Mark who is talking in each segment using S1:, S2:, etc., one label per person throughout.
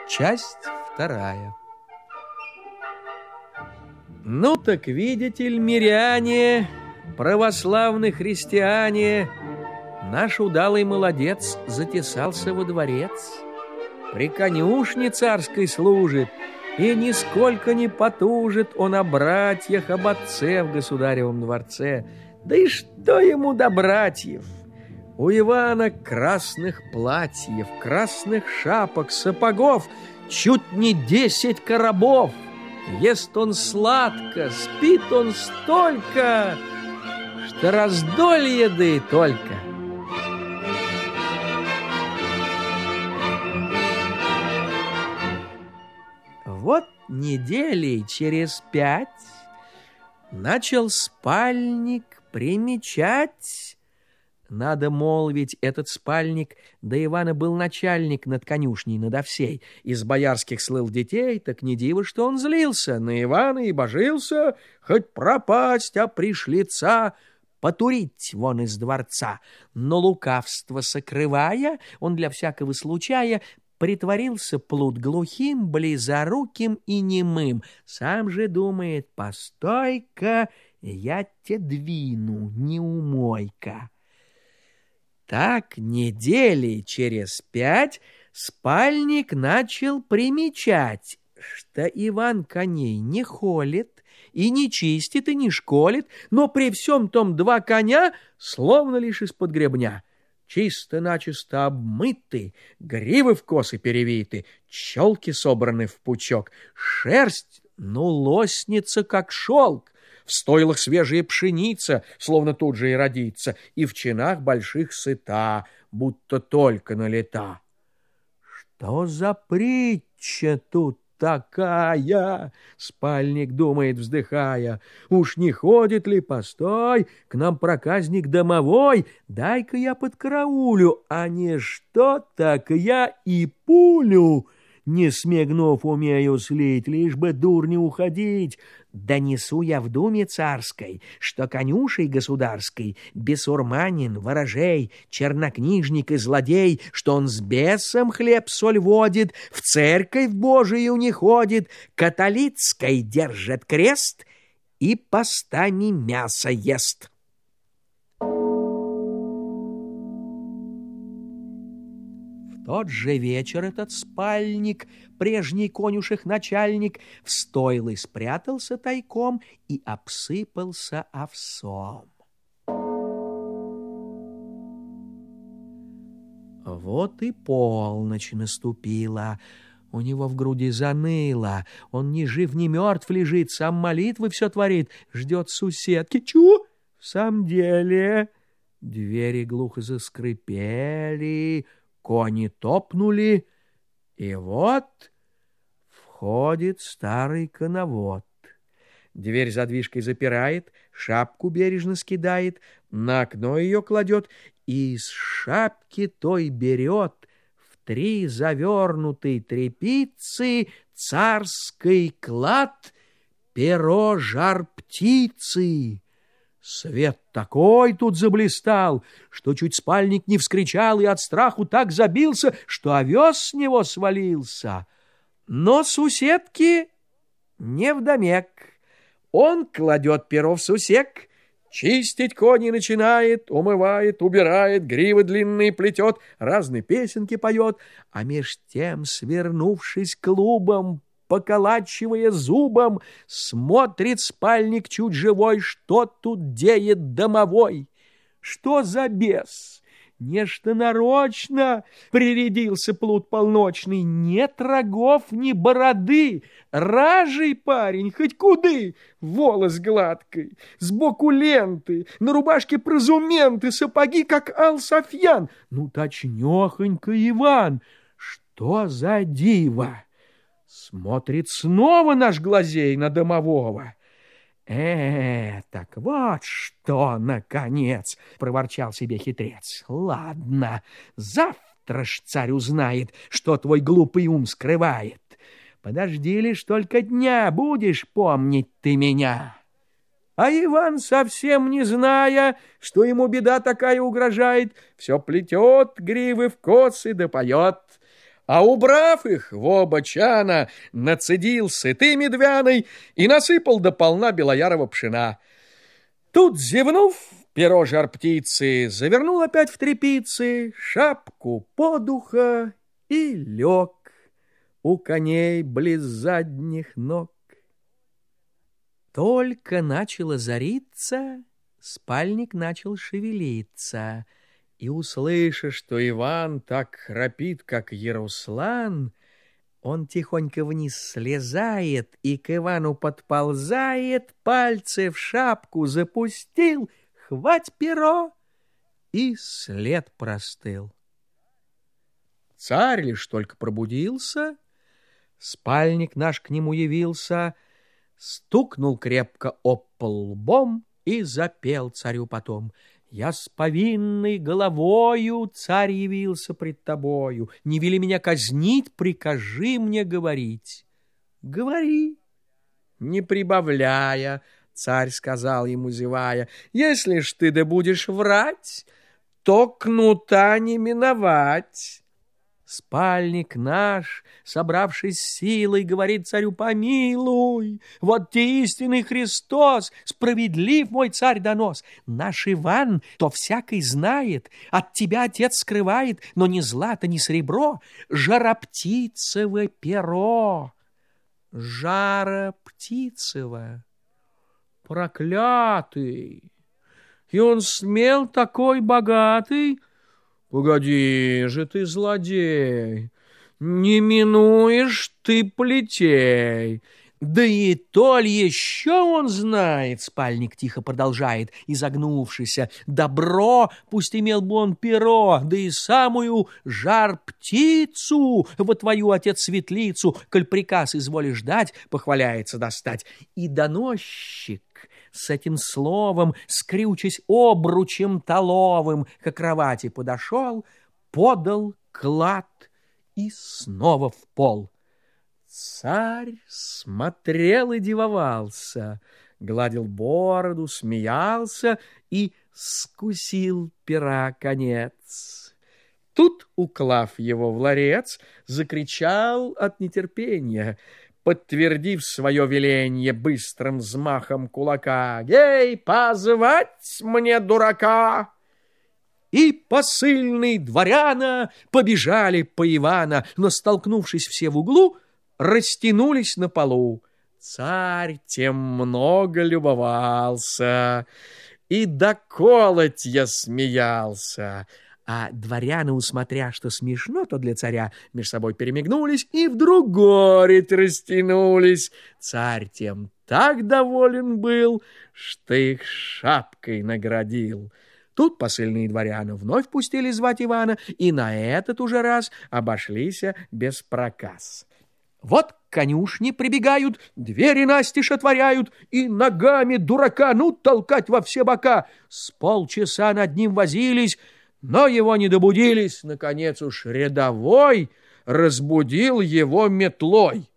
S1: Часть вторая. Ну так, видите ли, миряне, православные христиане, наш удалый молодец затесался во дворец. При конюшне царской служит, и нисколько не потужит он о братьях, об отце в государевом дворце. Да и что ему до братьев? У Ивана красных платьев, красных шапок, сапогов чуть не 10 коробов. Ест он сладко, спит он столько, что раздолье да и только. Вот недели через 5 начал спальник примечать. Надо молвить, этот спальник до Ивана был начальник над конюшней надо всей. Из боярских слыл детей, так не диво, что он злился на Ивана и божился, хоть пропасть, а пришлица потурить вон из дворца. Но лукавство сокрывая, он для всякого случая притворился плут глухим, близоруким и немым. Сам же думает: постой-ка, я те двину, неумойка. Так недели через 5 спальник начал примечать, что Иван коней не холит, и не чистит, и не школит, но при всем том 2 коня словно лишь из-под гребня. Чисто-начисто обмыты, гривы в косы перевиты, челки собраны в пучок, шерсть, лоснится, как шелк. В стойлах свежая пшеница, словно тут же и родится, и в чинах больших сыта, будто только налета. Что за притча тут такая? Спальник думает, вздыхая. Уж не ходит ли, постой, к нам проказник домовой? Дай-ка я подкараулю, а не что, так я и пулю. Не смегнув, умею слить, лишь бы дур не уходить. Донесу я в думе царской, что конюшей государской бесурманин, ворожей, чернокнижник и злодей, что он с бесом хлеб-соль водит, в церковь Божию не ходит, католицкой держит крест и постами мясо ест. Тот же вечер этот спальник, прежний конюших начальник, в стойлы спрятался тайком и обсыпался овсом. Вот и полночь наступила. У него в груди заныло. Он ни жив, ни мертв лежит, сам молитвы все творит, ждет соседки. Чу? В самом деле? Двери глухо заскрипели, кони топнули, и вот входит старый коновод. Дверь задвижкой запирает, шапку бережно скидает, на окно ее кладет и из шапки той берет в 3 завернутой тряпицы царский клад перо жар-птицы. Свет такой тут заблистал, что чуть спальник не вскричал и от страху так забился, что овес с него свалился. Но суседки невдомек. Он кладет перо в сусек, чистить кони начинает, умывает, убирает, гривы длинные плетет, разные песенки поет, а меж тем, свернувшись клубом, поколачивая зубом, смотрит спальник чуть живой, что тут деет домовой. Что за бес? Нечто нарочно прирядился плут полночный. Нет рогов, ни бороды, ражий парень, хоть куды, волос гладкой, сбоку ленты, на рубашке прозументы, сапоги, как Ал-Софьян. Точнёхонько Иван, что за диво! Смотрит снова наш глазей на домового. Так вот что, наконец, проворчал себе хитрец. Ладно, завтра ж царь узнает, что твой глупый ум скрывает. Подожди лишь только дня, будешь помнить ты меня. А Иван, совсем не зная, что ему беда такая угрожает, все плетет гривы в косы да поет. А убрав их в оба чана, нацедил сыты медвяной и насыпал до полна белоярого пшена. Тут, зевнув, перо жар-птицы завернул опять в тряпицы, шапку подуха и лег у коней близ задних ног. Только начало зариться, спальник начал шевелиться, и, услыша, что Иван так храпит, как Яруслан, он тихонько вниз слезает и к Ивану подползает, пальцы в шапку запустил, хвать перо, и след простыл. Царь лишь только пробудился, спальник наш к нему явился, стукнул крепко об пол лбом и запел царю потом: «Я с повинной головою, царь, явился пред тобою. Не вели меня казнить, прикажи мне говорить». «Говори». Не прибавляя, царь сказал ему, зевая: «Если ж ты да будешь врать, то кнута не миновать». Спальник наш, собравшись силой, говорит царю: «Помилуй, вот те истинный Христос, справедлив мой царь донос. Наш Иван то всякий знает, от тебя отец скрывает, но ни злато, ни серебро, жароптицево перо». Жароптицево. Проклятый! И он смел такой богатый? Погоди же ты, злодей, не минуешь ты плетей. Да и то ли еще он знает, спальник тихо продолжает, изогнувшийся. Добро, пусть имел бы он перо, да и самую жар-птицу во твою, отец, светлицу, коль приказ изволишь дать, похваляется достать. И доносчик с этим словом, скрючась обручем толовым, к кровати подошел, подал клад и снова в пол. Царь смотрел и дивовался, гладил бороду, смеялся и скусил пера конец. Тут, уклав его в ларец, закричал от нетерпения, подтвердив свое веленье быстрым взмахом кулака: «Ей, позвать мне дурака!» И посыльные дворяна побежали по Ивана, но, столкнувшись все в углу, растянулись на полу. Царь тем много любовался и до колотья смеялся. А дворяне, усмотря, что смешно, то для царя, меж собой перемигнулись и вдруг горить растянулись. Царь тем так доволен был, что их шапкой наградил. Тут посыльные дворяне вновь пустили звать Ивана, и на этот уже раз обошлись без проказ. Вот к конюшне прибегают, двери настежь отворяют, и ногами дурака, ну, толкать во все бока. С полчаса над ним возились, но его не добудились. Наконец уж рядовой разбудил его метлой.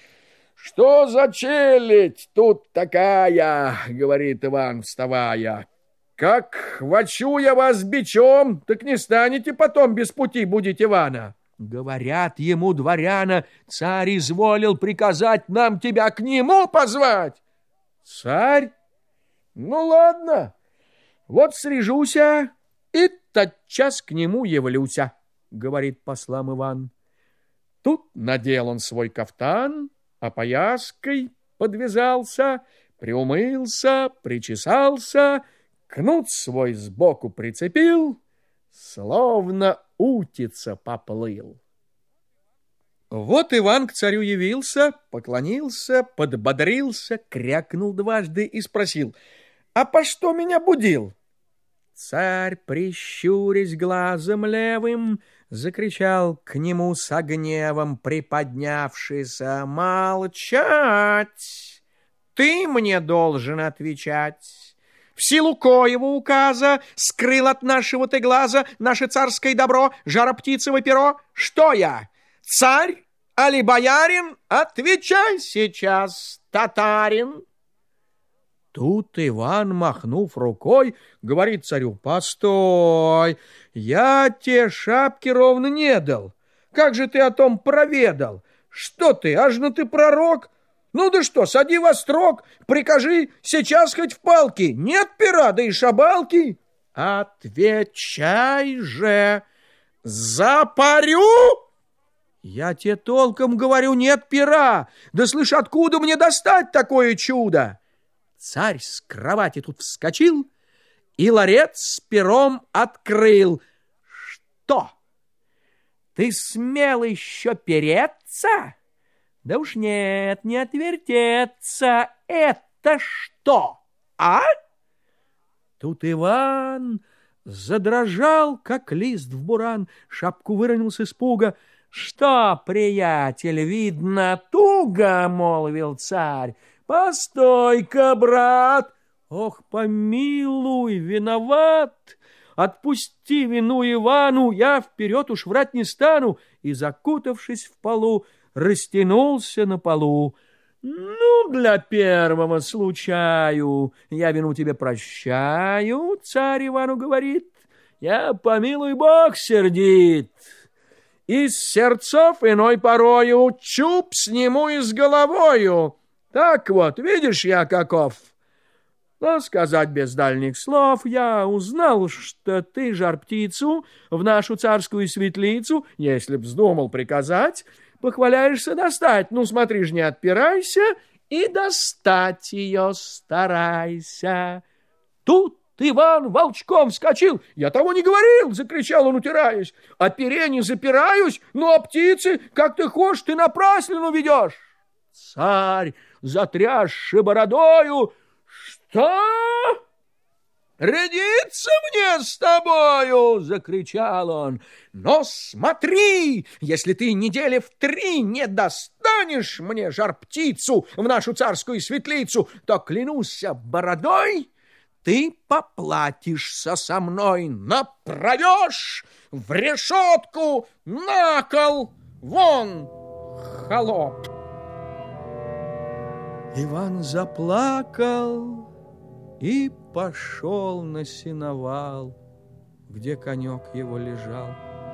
S1: «Что за челядь тут такая?» — говорит Иван, вставая. «Как хвачу я вас бичом, так не станете потом без пути будить Ивана». Говорят ему дворяна: «Царь изволил приказать нам тебя к нему позвать». «Царь? Ну, ладно, вот срежуся и тотчас к нему явлюся», — говорит послам Иван. Тут надел он свой кафтан, опояской подвязался, приумылся, причесался, кнут свой сбоку прицепил, словно утица поплыл. Вот Иван к царю явился, поклонился, подбодрился, крякнул дважды и спросил: «А по что меня будил?» Царь, прищурясь глазом левым, закричал к нему со гневом, приподнявшийся: «Молчать! Ты мне должен отвечать. В силу коего указа скрыл от нашего ты глаза наше царское добро, жароптицево перо? Что я, царь, али боярин? Отвечай сейчас, татарин!» Тут Иван, махнув рукой, говорит царю: «Постой, я те шапки ровно не дал. Как же ты о том проведал? Что ты, аж ну ты пророк? Ну да что, сади во строк, прикажи сейчас хоть в палки. Нет пера, да и шабалки. Отвечай же, запарю! Я тебе толком говорю, нет пера. Да слышь, откуда мне достать такое чудо? Царь с кровати тут вскочил и ларец с пером открыл. Что? Ты смел еще переться? Да уж нет, не отвертеться. Это что, а? Тут Иван задрожал, как лист в буран, шапку выронил с испуга. Что, приятель, видно, туго, молвил царь. Постой-ка, брат. Ох, помилуй, виноват. Отпусти вину Ивану, я вперед уж врать не стану. И, закутавшись в полу, растянулся на полу. Ну, для первого случаю я вину тебе прощаю, царь Ивану говорит. Я, помилуй бог, сердит. Из сердцов иной порою чуб сниму и с головою. Так вот, видишь я каков. Но сказать без дальних слов, я узнал, что ты жар-птицу в нашу царскую светлицу, если б вздумал приказать, похваляешься достать. Ну, смотри ж, не отпирайся и достать ее старайся. Тут Иван волчком вскочил. Я того не говорил, закричал он, утираясь. О пере не запираюсь, но о птице, как ты хочешь, ты напраслину ведешь. Царь, затрясши бородою: что? «Рядиться мне с тобою!» — закричал он. «Но смотри, если ты недели в 3 не достанешь мне жар-птицу в нашу царскую светлицу, то, клянусь бородой, ты поплатишься со мной, направешь в решетку, на кол, вон, холоп!» Иван заплакал и пошел на сеновал, где конек его лежал.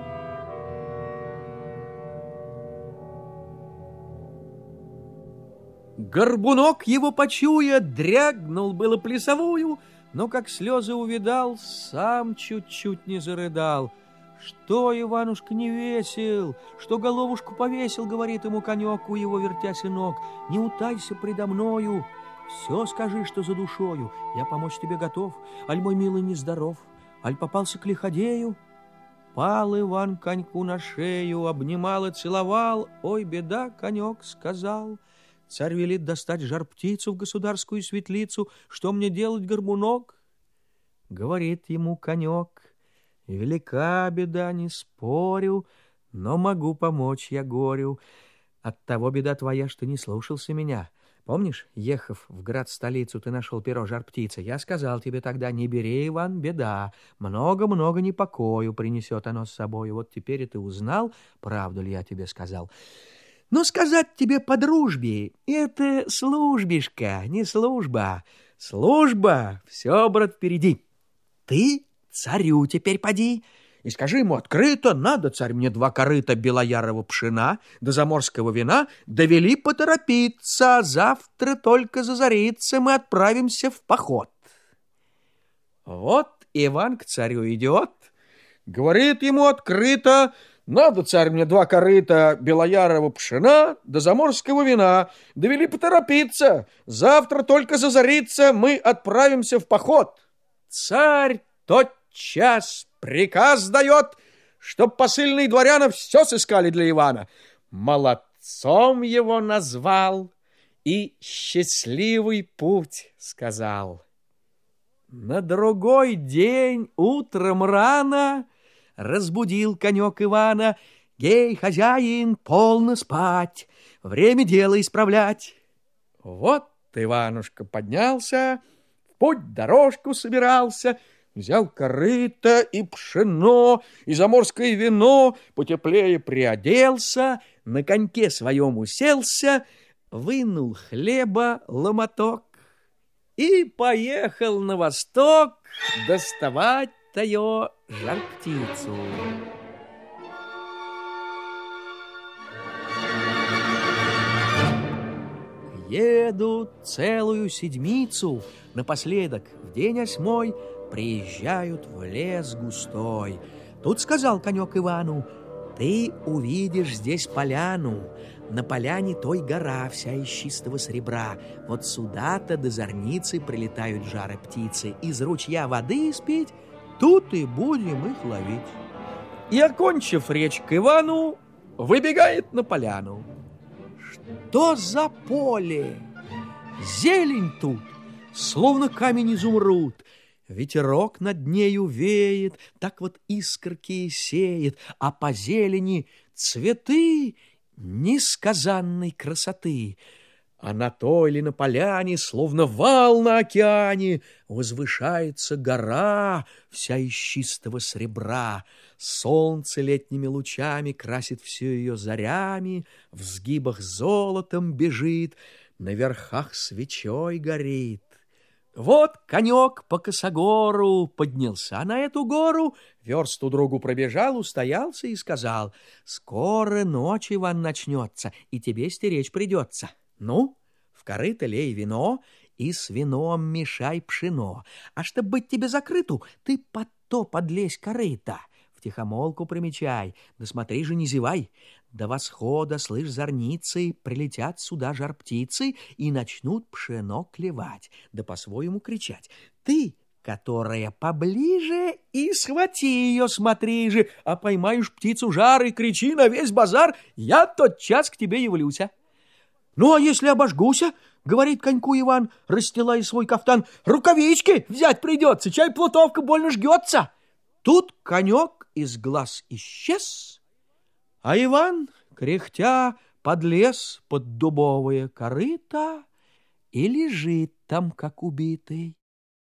S1: Горбунок его почуя, дрягнул было плясовую, но как слезы увидал, сам чуть-чуть не зарыдал. Что, Иванушка, не весел, что головушку повесил, говорит ему конек у его вертясь и ног. Не утайся предо мною, все скажи, что за душою. Я помочь тебе готов, аль мой милый нездоров, аль попался к лиходею. Пал Иван коньку на шею, обнимал и целовал. Ой, беда, конек, сказал. Царь велит достать жар-птицу в государскую светлицу. Что мне делать, горбунок? Говорит ему конек: велика беда, не спорю, но могу помочь я горю. Оттого беда твоя, что не слушался меня. Помнишь, ехав в град-столицу, ты нашел перо жар-птицы? Я сказал тебе тогда: не бери, Иван, беда. Много-много непокою принесет оно с собой. Вот теперь и ты узнал, правду ли я тебе сказал. Но сказать тебе по дружбе — это службишка, не служба. Служба — все, брат, впереди. Ты царю теперь поди и скажи ему открыто: надо, царь, мне 2 корыта белоярого пшена да заморского вина, довели поторопиться, завтра только зазарится, мы отправимся в поход. Вот Иван к царю идет, говорит ему открыто: надо, царь, мне 2 корыта белоярого пшена да заморского вина, довели поторопиться, завтра только зазарится, мы отправимся в поход. Царь тотчас приказ дает, чтоб посыльные дворяна все сыскали для Ивана. Молодцом его назвал и счастливый путь сказал. На другой день утром рано разбудил конек Ивана: «Гей, хозяин, полно спать, время дело исправлять». Вот Иванушка поднялся, в путь дорожку собирался, взял корыто и пшено, и заморское вино, потеплее приоделся, на коньке своем уселся, вынул хлеба ломоток и поехал на восток доставать таю жар-птицу. Едут целую седмицу, напоследок, в день 8, приезжают в лес густой. Тут сказал конек Ивану: ты увидишь здесь поляну, на поляне той гора вся из чистого серебра. Вот сюда-то до зорницы прилетают жары птицы, из ручья воды испить, тут и будем их ловить. И, окончив речь к Ивану, выбегает на поляну. Что за поле? Зелень тут, словно камень изумруд. Ветерок над нею веет, так вот искорки сеет, а по зелени цветы несказанной красоты. А на той или на поляне, словно вал на океане, возвышается гора, вся из чистого серебра. Солнце летними лучами красит все ее зарями, в сгибах золотом бежит, на верхах свечой горит. Вот конек по косогору поднялся на эту гору, версту другу пробежал, устоялся и сказал: скоро ночь, Иван, начнется, и тебе стеречь придется. Ну, в корыто лей вино и с вином мешай пшено, а чтоб быть тебе закрыту, ты под то подлезь корыто. Втихомолку примечай, да смотри же, не зевай. До восхода, слышь, зорницы, прилетят сюда жар-птицы и начнут пшено клевать, да по-своему кричать. Ты, которая поближе, и схвати ее, смотри же, а поймаешь птицу жар и кричи на весь базар, я тотчас к тебе явлюся. Ну, а если обожгуся, говорит коньку Иван, расстилая свой кафтан, рукавички взять придется, чай плутовка больно жгется. Тут конек из глаз исчез, а Иван, кряхтя, подлез под дубовое корыто и лежит там, как убитый.